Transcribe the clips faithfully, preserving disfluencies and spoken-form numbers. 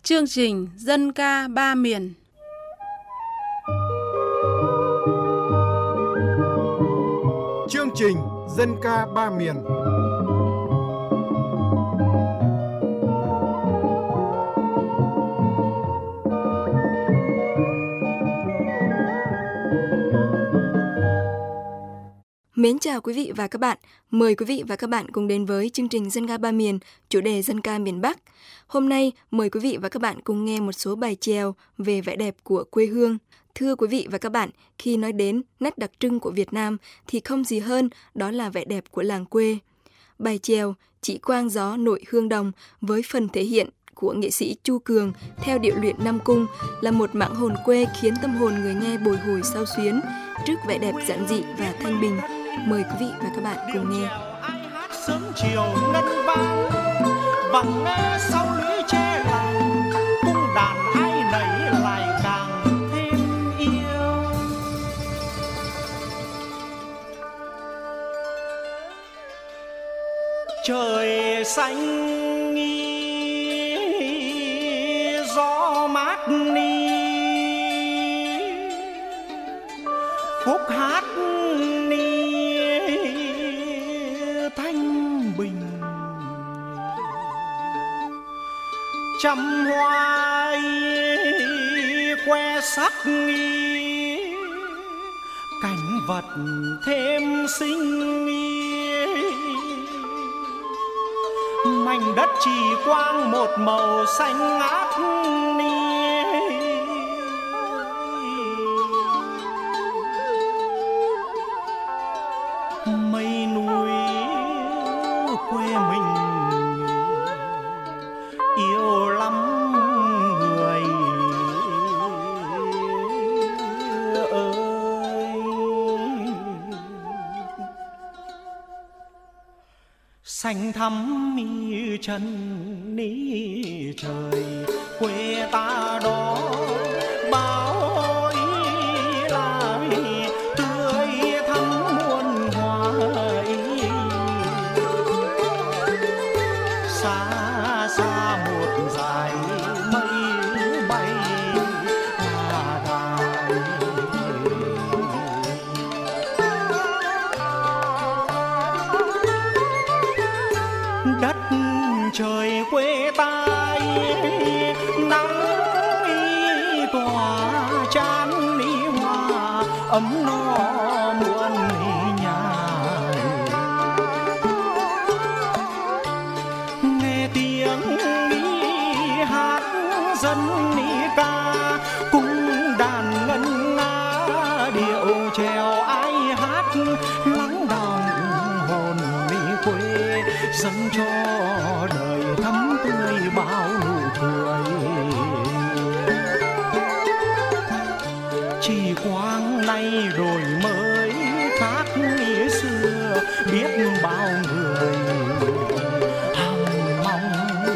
Chương trình Dân ca ba miền. Chương trình Dân ca ba miền. Mến chào quý vị và các bạn. Mời quý vị và các bạn cùng đến với chương trình Dân ca ba miền, chủ đề Dân ca miền Bắc. Hôm nay, mời quý vị và các bạn cùng nghe một số bài chèo về vẻ đẹp của quê hương. Thưa quý vị và các bạn, khi nói đến nét đặc trưng của Việt Nam thì không gì hơn đó là vẻ đẹp của làng quê. Bài chèo Chỉ Quang Gió Nội Hương Đồng với phần thể hiện của nghệ sĩ Chu Cường theo điệu luyện Nam Cung là một mảng hồn quê khiến tâm hồn người nghe bồi hồi xao xuyến trước vẻ đẹp giản dị và thanh bình. Mời quý vị và các bạn cùng nghe. Sớm chiều ngân vang vang nghe sau lũy tre làng, cung đàn ai nấy lại càng thêm yêu. Trời xanh nghi gió mát ni, khúc hát trăm hoa khoe sắc nghi, cảnh vật thêm xinh nghi, mảnh đất chỉ quang một màu xanh ngát ni. Mây núi quê mình yêu lắm người ơi, xanh thắm như chân ní trời quê ta đó, bao ý là tươi thắm muôn hoa ý. Xa xa một dải mây bay là đài, đất trời quê ta nắng tỏa chan đi hoa ấm no muôn nhà. Nghe tiếng đi hát dân ni ca, cung đàn ngân nga điệu chèo ai hát lắng đọng hồn đi quê, dâng cho đời thắm tươi bao nụ cười. Chỉ quang nay rồi mới khác như xưa, biết bao người hằng mong.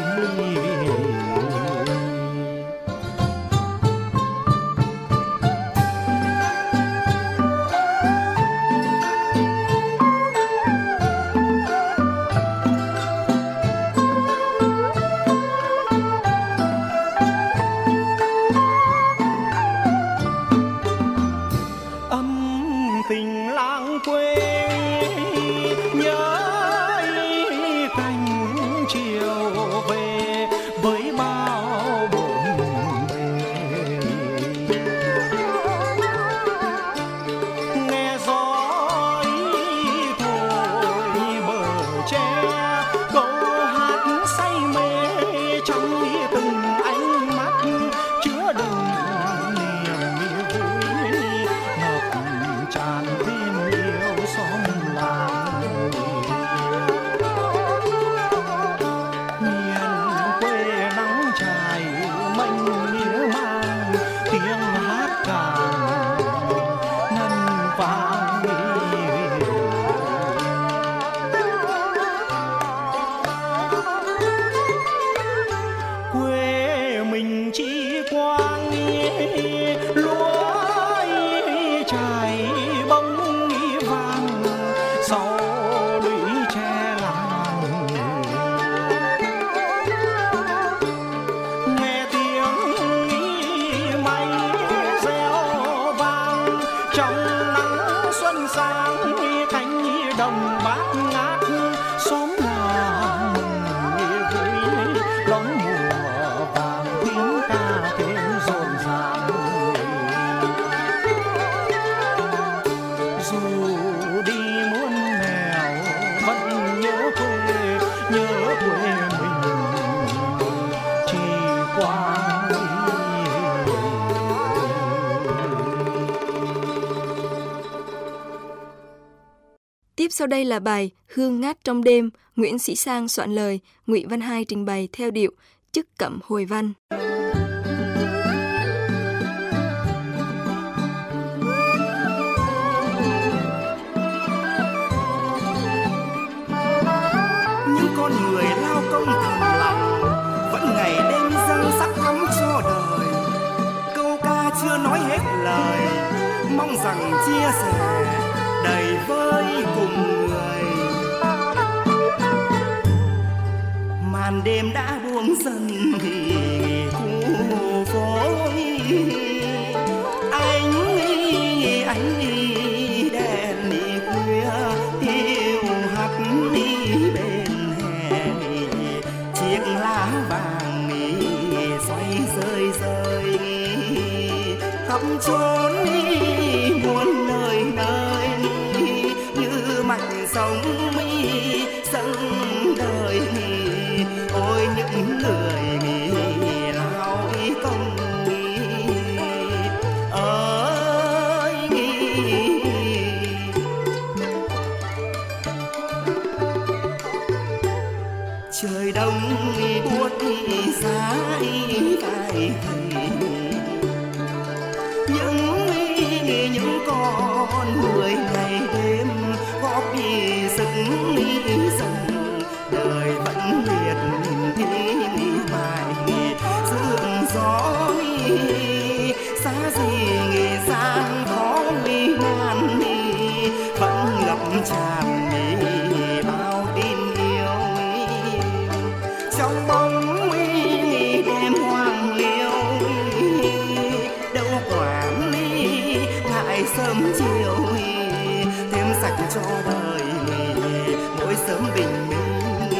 Âm tình làng quê nhớ cánh chiều về với bao bộn bề. Nghe gió thổi bờ tre, câu hát say mê trong từng ánh mắt chứa đựng niềm vui ngập tràn thêm yêu xóm làng. Miền quê nắng trải mênh nhớ mang tiếng hát càng ngân vang đi. Quê mình chỉ quang lúa trải bông vàng sau lũy tre làng. Nghe tiếng quang. Tiếp sau đây là bài Hương ngát trong đêm, Nguyễn Sĩ Sang soạn lời, Ngụy Văn Hai trình bày theo điệu Chức Cẩm Hồi Văn. Những con người lao công thầm lặng, vẫn ngày đêm răng sắc cắm cho đời. Câu ca chưa nói hết lời, mong rằng chia sẻ đầy với cùng người. Màn đêm đã buông dần thì khu phố anh anh đèn khuya hiu hắt đi bên hè, chiếc lá vàng xoay rơi rơi khắp chốn muôn nơi nơi, như mạch sông dâng đời. Ôi những người lao công ơi, trời đông buốt giá vai thầy, những những con người ngày đêm góp sức dần đời vẫn liệt mãi sương gió xa gì sang khó nan vẫn ngập tràn bao tin yêu trong bóng đêm hoang liêu. Đâu quản ngại sớm chiều thêm sạch cho đời mỗi sớm bình minh.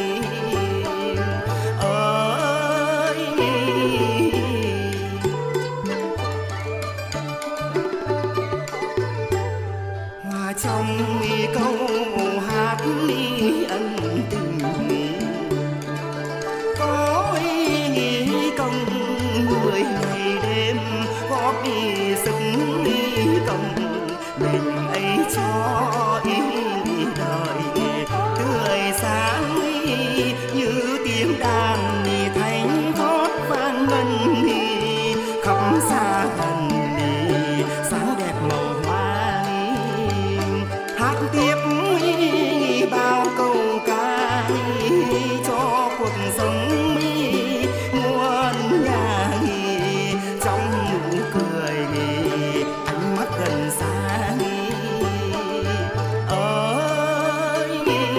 Trong câu hát ân tình có ý công người ngày đêm góp đi sức công mình ấy cho ý đời tươi sáng như tiếng đàn thanh thoát vang ngân khắp xa gần sáng đẹp màu hoa hát tiếp bao câu ca cho cuộc sống muôn nhà trong nụ cười ánh mắt gần xa ơi.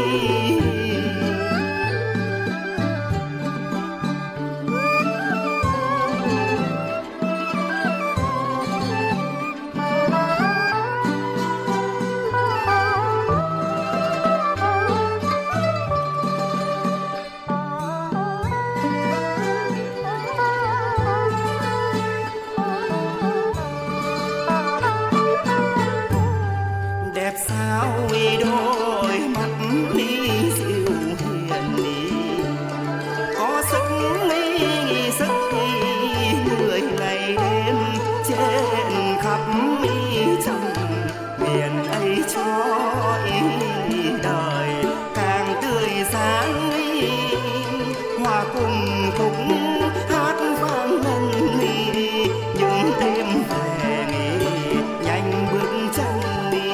Đẹp sao đôi mắt đi dịu hiền đi có sức sức người ngày đêm trên khắp trong miền ấy cho đời càng tươi sáng hòa cùng khúc hát vang ngân những đêm về nhanh bước chân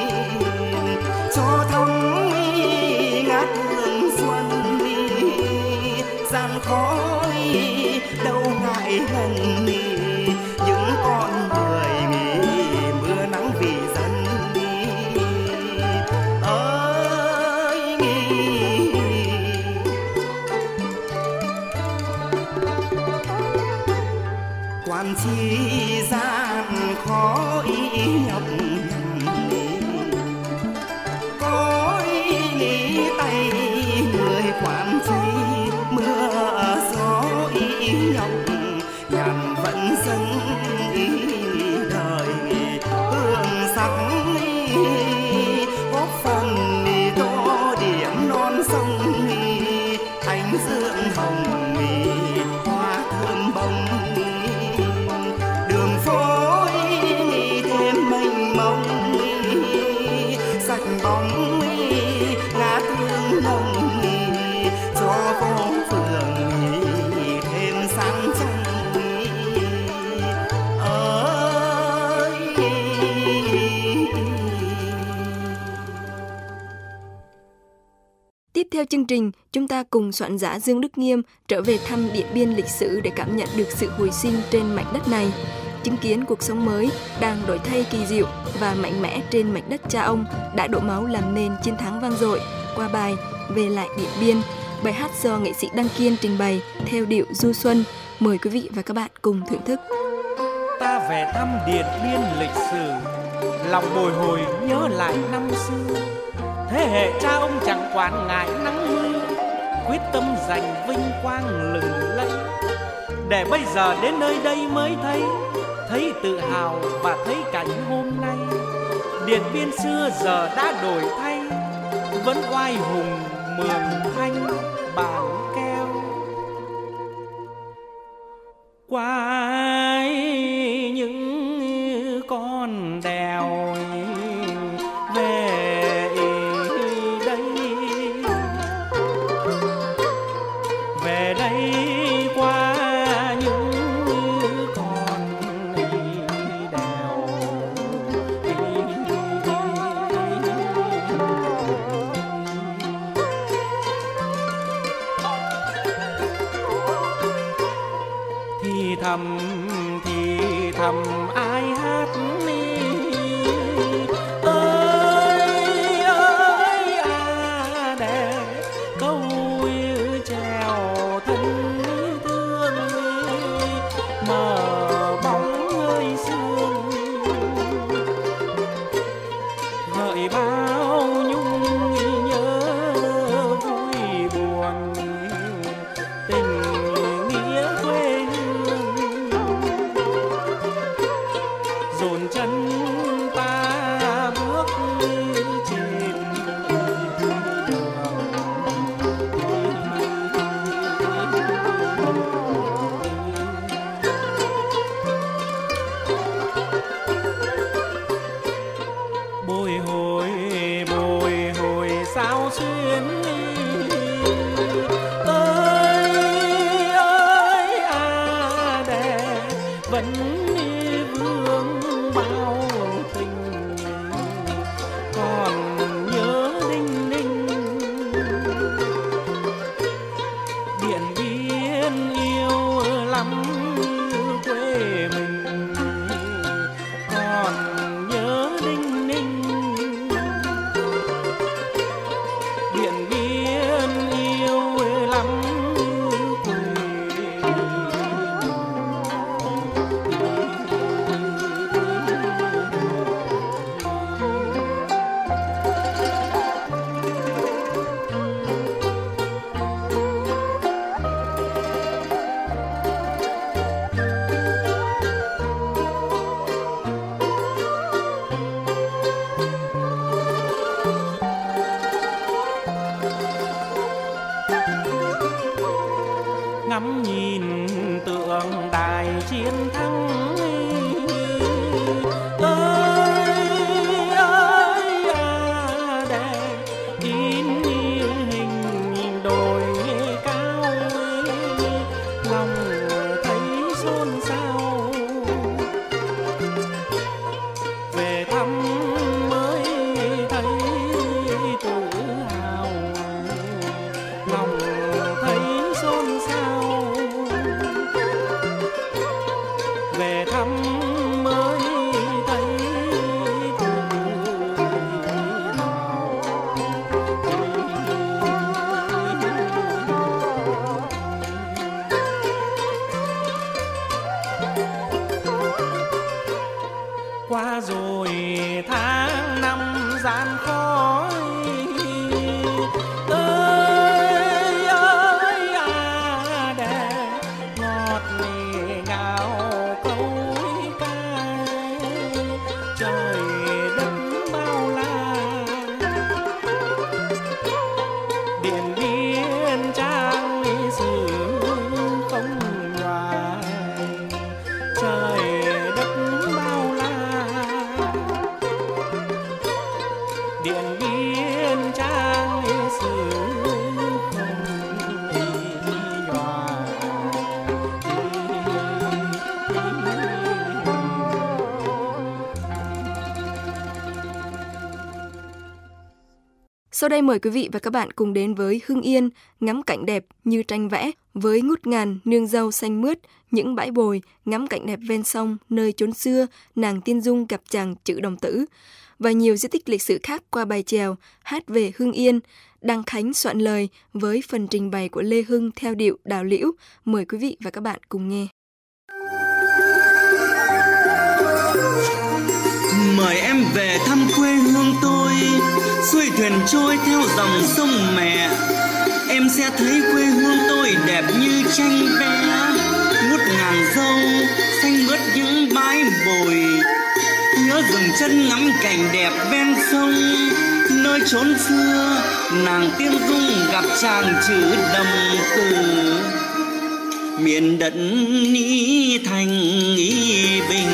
cho thắm ngát hương xuân gian khói đâu ngại ngần những con người mưa nắng vì dân ơi. Quan chi gian khó ý nhọc có ý tay người quản chi mưa gió ý nhọc nhằm vẫn dâng ý đời hương sắc góp phần tô điểm non sông ánh dương hồng hoa thơm bông theo chương trình, chúng ta cùng soạn giả Dương Đức Nghiêm trở về thăm Điện Biên lịch sử để cảm nhận được sự hồi sinh trên mảnh đất này, chứng kiến cuộc sống mới đang đổi thay kỳ diệu và mạnh mẽ trên mảnh đất cha ông đã đổ máu làm nên chiến thắng vang dội qua bài Về lại Điện Biên, bài hát do nghệ sĩ Đăng Kiên trình bày theo điệu du xuân. Mời quý vị và các bạn cùng thưởng thức. Ta về thăm Điện Biên lịch sử, lòng bồi hồi nhớ lại năm xưa. Thế hệ cha ông chẳng quản ngại nắng mưa, quyết tâm giành vinh quang lừng lẫy. Để bây giờ đến nơi đây mới thấy, thấy tự hào và thấy cảnh hôm nay. Điện Biên xưa giờ đã đổi thay, vẫn oai hùng mường thanh bản keo. Qua những con đèo về đây, về đây qua những con đèo. Thì thầm thì thầm ai hát đi, ơi ơi à để câu trèo thân thương, mờ bóng hơi sương gợi bao nhung nhớ vui buồn, tình nghĩa quê hương dồn chân ta bước trên bồi hồi bồi hồi sao xuyên. Ơi ơi à để vẫn vương bao tình, còn nhớ đinh ninh. Điện Biên yêu lắm quê mình, còn nhớ đinh ninh. Điện Biên yêu lắm quê ngắm nhìn tượng đài chiến thắng. Ơi ơi à để in hình đồi cao, lòng thấy xôn xao. Về thăm mới thấy tự hào, lòng thấy xôn xao. Về thăm mới thấy tự hào. Qua rồi tháng năm gian khó, ơi ơi à để ngọt ngào câu ca. Trời đất bao la, Điện Biên trang sử không hoài. Trời đất bao la, Sau đây mời quý vị và các bạn cùng đến với Hưng Yên, ngắm cảnh đẹp như tranh vẽ, với ngút ngàn nương dâu xanh mướt, những bãi bồi, ngắm cảnh đẹp ven sông, nơi chốn xưa, nàng Tiên Dung gặp chàng Chữ Đồng Tử, và nhiều di tích lịch sử khác qua bài chèo Hát về Hưng Yên. Đăng Khánh soạn lời với phần trình bày của Lê Hưng theo điệu đào liễu. Mời quý vị và các bạn cùng nghe. Mời em về thăm quê hương tôi, xuôi thuyền trôi theo dòng sông mẹ. Em sẽ thấy quê hương tôi đẹp như tranh vẽ, ngút ngàn dâu xanh mướt những bãi bồi. Nhớ dừng chân ngắm cảnh đẹp ven sông, nơi chốn xưa nàng Tiên Dung gặp chàng Chữ Đồng Tử. Miền đất Ní Thành Ý Bình,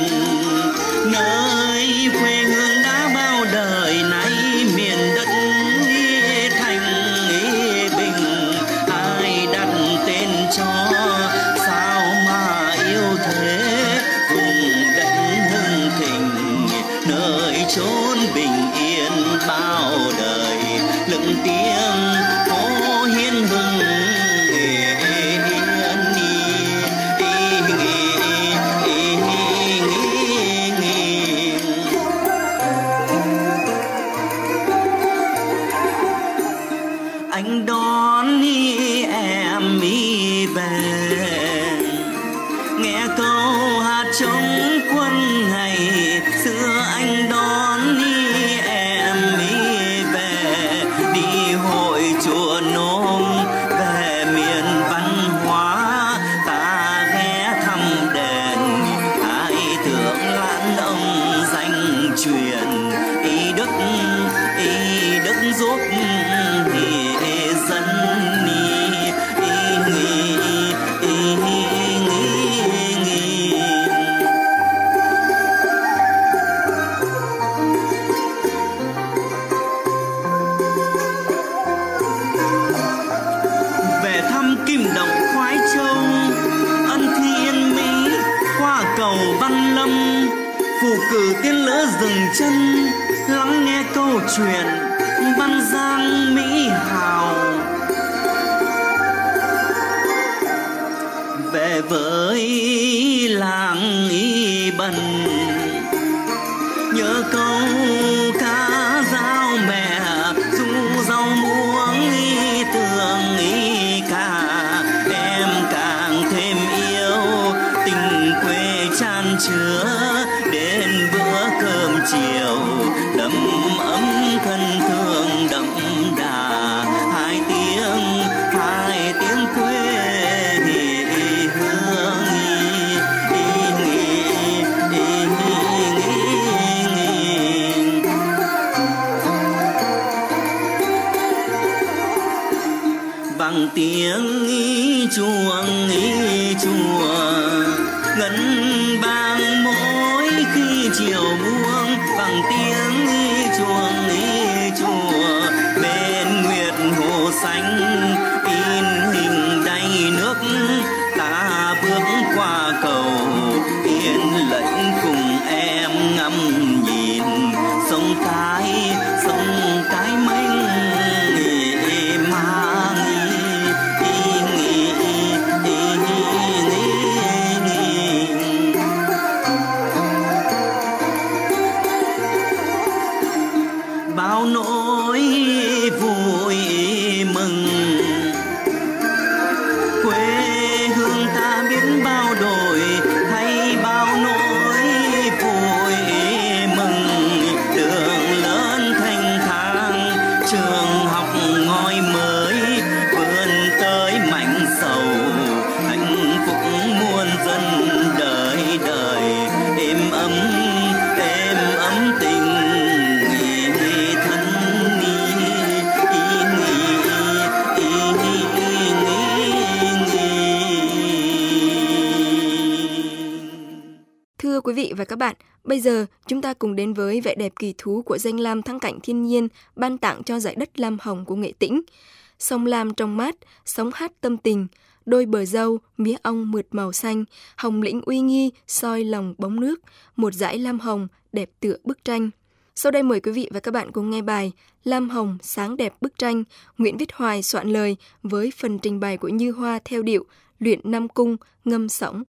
nơi quê hương đã bao đời nay. Miền đất Ní Thành Ý Bình, ai đặt tên cho sao mà yêu thế. Vùng đất hưng thịnh, nơi chốn bình yên bao đời. Lững tiếng phố hiên hưng anh đón đi em đi về, nghe câu hát trống quân ngày xưa. Anh đón đi em đi về, đi hội chùa Nôm về miền văn hóa. Ta ghé thăm đền Thái Thượng Lãn ông danh truyền, ý đức ý đức giúp Kim Động Khoái Châu, Ân Thi Yên Mỹ, qua cầu Văn Lâm. Phù cử tiên lỡ dừng chân, lắng nghe câu chuyện Văn Giang Mỹ Hào. Về với làng Y Bần, nhớ câu cá giao mẹ, du rau muống y tường y ca. Em càng thêm yêu tình quê chan chứa, đến bữa cơm chiều đầm ấm thân thương đậm đà. Hai tiếng hai tiếng quê hương vang tiếng ý chuông ý chùa, ngân vang mỗi khi chiều buông. Vang tiếng ý chuông ý chùa, bên nguyệt hồ xanh in hình đầy nước. Ta bước qua cầu yên lệnh cùng em ngắm nhìn sông cái sông cái mênh mang. Bao nỗi vui mừng quê hương ta biết bao đổi thay, bao nỗi vui mừng. Đường lớn thanh thang, trường học ngói mới, vươn tới mảnh sầu hạnh phúc muôn dân đời đời. Êm ấm êm ấm tình Thưa quý vị và các bạn, bây giờ chúng ta cùng đến với vẻ đẹp kỳ thú của danh lam thắng cảnh thiên nhiên ban tặng cho dải đất lam hồng của Nghệ Tĩnh. Sông lam trong mát, sóng hát tâm tình, đôi bờ dâu, mía ong mượt màu xanh, hồng lĩnh uy nghi soi lòng bóng nước, một dải lam hồng đẹp tựa bức tranh. Sau đây mời quý vị và các bạn cùng nghe bài Lam Hồng sáng đẹp bức tranh, Nguyễn Viết Hoài soạn lời với phần trình bày của Như Hoa theo điệu Luyện Nam Cung ngâm sóng.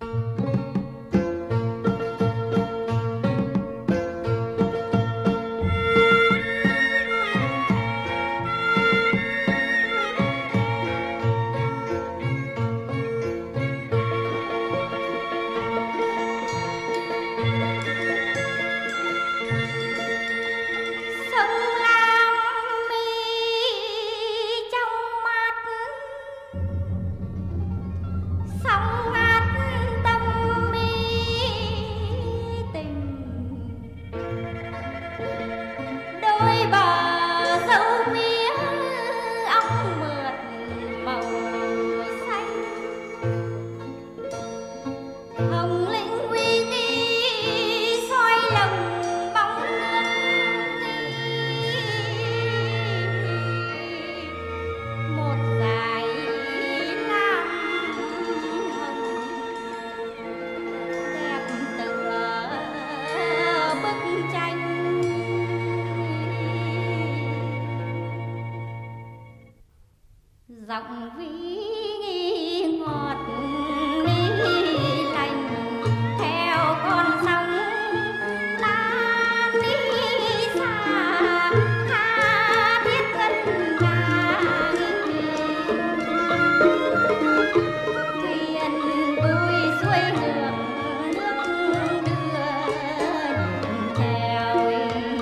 Giọng ví ngọt đi lành theo con sóng lan đi xa tha thiết ngân nga thuyền vui xuôi ngược nước đưa theo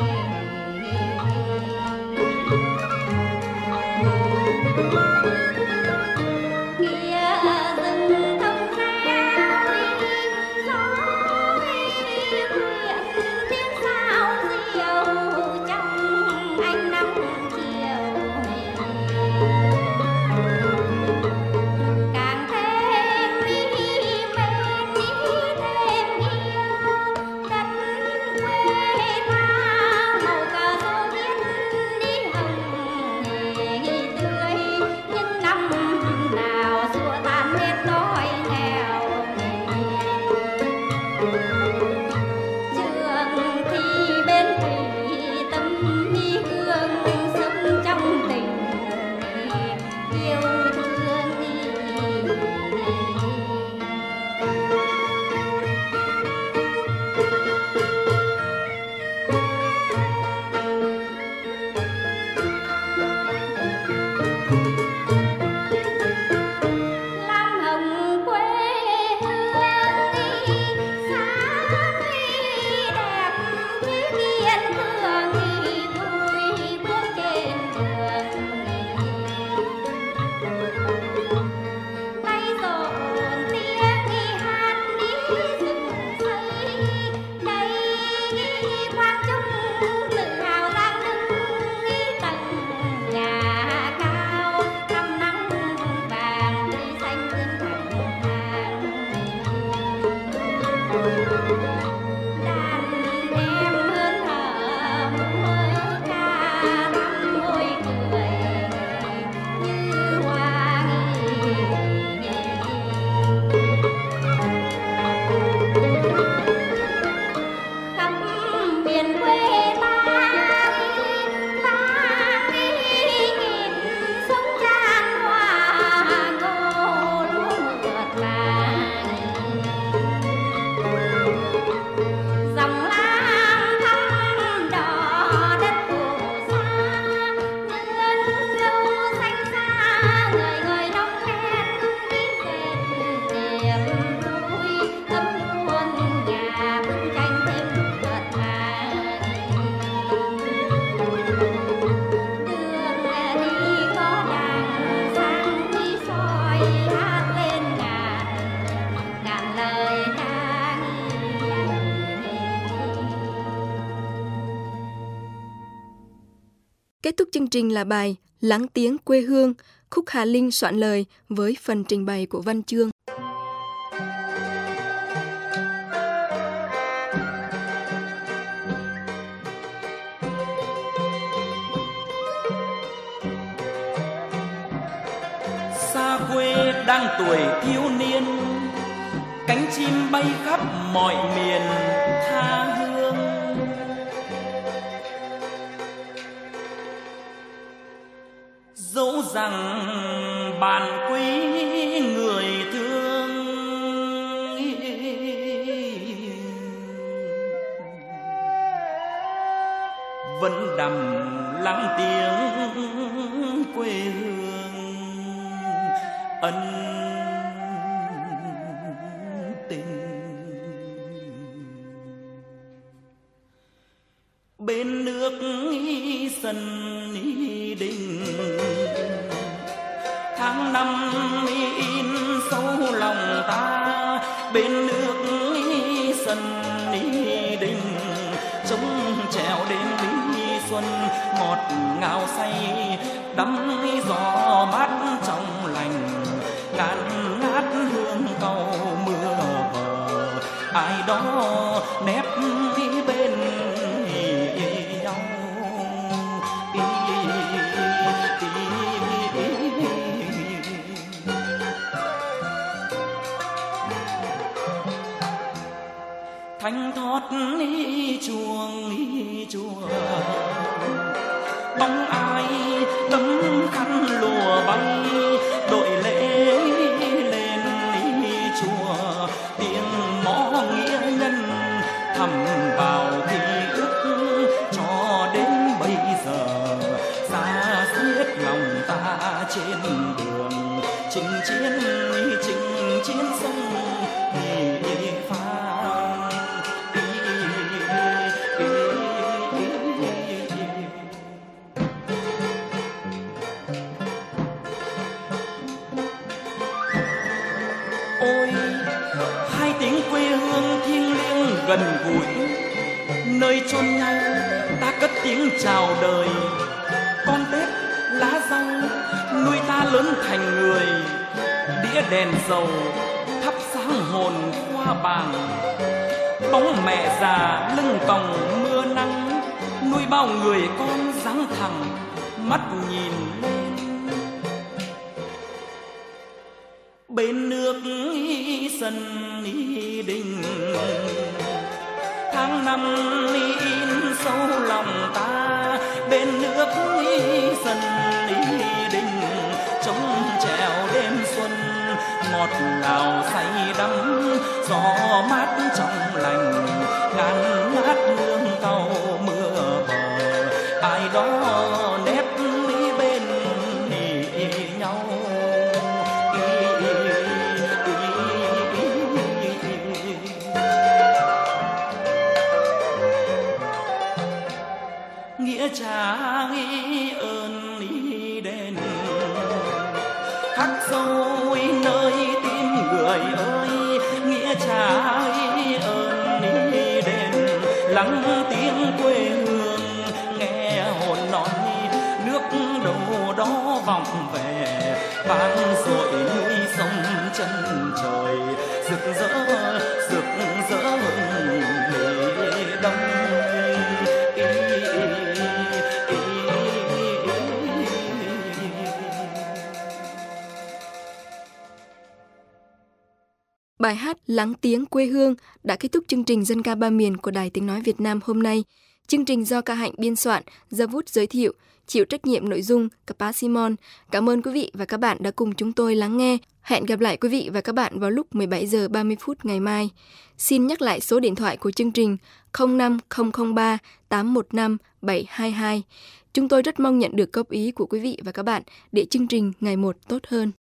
Kết thúc chương trình là bài Lắng tiếng quê hương, Khúc Hà Linh soạn lời với phần trình bày của Văn Chương. Xa quê đang tuổi thiếu niên, cánh chim bay khắp mọi miền tha hương. rằng bạn quý người thương, vẫn đằm lắng tiếng quê hương ân tình. Bên nước sân đình, tháng năm in sâu lòng ta. Bên nước sân đình, trống trèo đêm lý xuân ngọt ngào say, đắm gió mát trong lành, ngàn ngát hương cầu mưa vờ. Ai đó nép bên nhau, thanh thoát chuông chùa, bóng ai tấm khăn lụa bay, đội lễ lên chùa. Tiếng mõ nghĩa nhân thầm vào ký ức, cho đến bây giờ xa xiết lòng ta trên đường chinh chiến, chinh chiến sông Pha. Ôi hai tiếng quê hương thiêng liêng gần gũi, nơi chôn nhau ta cất tiếng chào đời. Con Tết lá rau nuôi ta lớn thành người, đĩa đèn dầu thắp sáng hồn hoa bàng. Bóng mẹ già lưng còng mưa nắng, nuôi bao người con dáng thẳng mắt nhìn lên. Bên nước sân đình, tháng năm in sâu lòng ta. Bên nước sân đình, trống trèo đêm xuân ngọt ngào say đắm, gió mát trong lành, ngàn ngát hương cầu mưa bờ. Ai đó nép bên nhau, nghĩa trả ơn đền khắc sâu nơi tim người ơi. Nghĩa trả ơn đền lắng tiếng quê hương, nghe hồn non nước đầu đó vọng về, vang dội núi sông chân trời, rực rỡ rực rỡ hừng lễ đông. Bài hát Lắng tiếng quê hương đã kết thúc chương trình Dân ca ba miền của Đài Tiếng nói Việt Nam hôm nay. Chương trình do Ca Hạnh biên soạn, Gia Vút giới thiệu, chịu trách nhiệm nội dung Capa Simon. Cảm ơn quý vị và các bạn đã cùng chúng tôi lắng nghe. Hẹn gặp lại quý vị và các bạn vào lúc mười bảy giờ ba mươi phút ngày mai. Xin nhắc lại số điện thoại của chương trình không năm không không ba tám một năm bảy hai hai. Chúng tôi rất mong nhận được góp ý của quý vị và các bạn để chương trình ngày một tốt hơn.